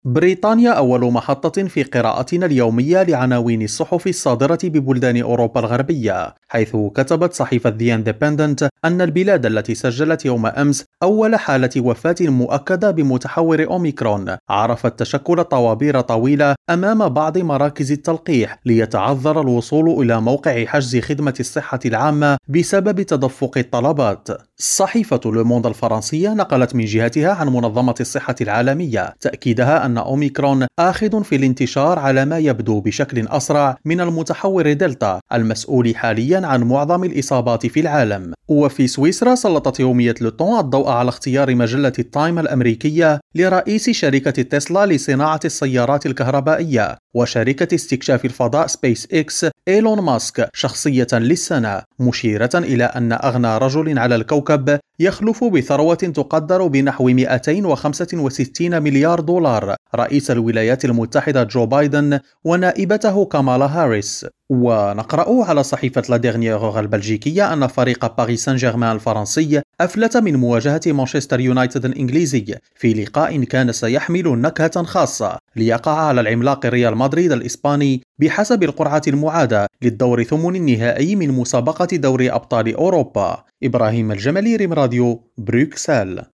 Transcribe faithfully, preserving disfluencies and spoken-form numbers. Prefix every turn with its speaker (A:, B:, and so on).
A: بريطانيا أول محطة في قراءتنا اليومية لعناوين الصحف الصادرة ببلدان أوروبا الغربية، حيث كتبت صحيفة The Independent أن البلاد التي سجلت يوم أمس أول حالة وفاة مؤكدة بمتحور أوميكرون عرفت تشكل طوابير طويلة أمام بعض مراكز التلقيح ليتعذر الوصول إلى موقع حجز خدمة الصحة العامة بسبب تدفق الطلبات. صحيفة لوموند الفرنسية نقلت من جهتها عن منظمة الصحة العالمية تأكيدها أن أوميكرون آخذ في الانتشار على ما يبدو بشكل أسرع من المتحور دلتا المسؤول حاليا عن معظم الإصابات في العالم. وفي سويسرا سلطت يومية لوتون الضوء على اختيار مجلة التايم الأمريكية لرئيس شركة تسلا لصناعة السيارات الكهربائية وشركة استكشاف الفضاء سبيس إكس إيلون ماسك شخصية للسنة، مشيرة إلى أن أغنى رجل على الكوكب يخلف بثروة تقدر بنحو مئتين وخمسة وستين مليار دولار رئيس الولايات المتحدة جو بايدن ونائبته كامالا هاريس. ونقرأ على صحيفة لا ديرنيير البلجيكية أن فريق باريس سان جيرمان الفرنسي أفلت من مواجهة مانشستر يونايتد الإنجليزي في لقاء كان سيحمل نكهة خاصة ليقع على العملاق ريال مدريد الإسباني بحسب القرعة المعادة للدور ثمن النهائي من مسابقة دوري أبطال أوروبا. إبراهيم الجمالي، ريم راديو، بروكسل.